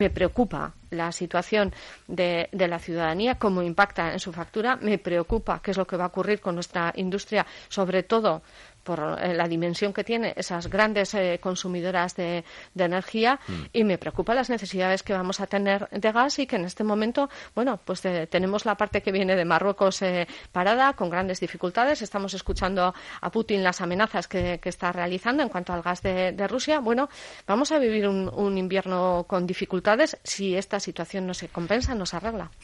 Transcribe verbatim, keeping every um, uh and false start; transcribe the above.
Me preocupa la situación de, de la ciudadanía, cómo impacta en su factura. Me preocupa qué es lo que va a ocurrir con nuestra industria, sobre todo por eh, la dimensión que tiene esas grandes eh, consumidoras de, de energía, mm. y me preocupa las necesidades que vamos a tener de gas y que en este momento, bueno, pues eh, tenemos la parte que viene de Marruecos eh, parada, con grandes dificultades. Estamos escuchando a Putin las amenazas que, que está realizando en cuanto al gas de, de Rusia. Bueno, vamos a vivir un, un invierno con dificultades si esta situación no se compensa, no se arregla.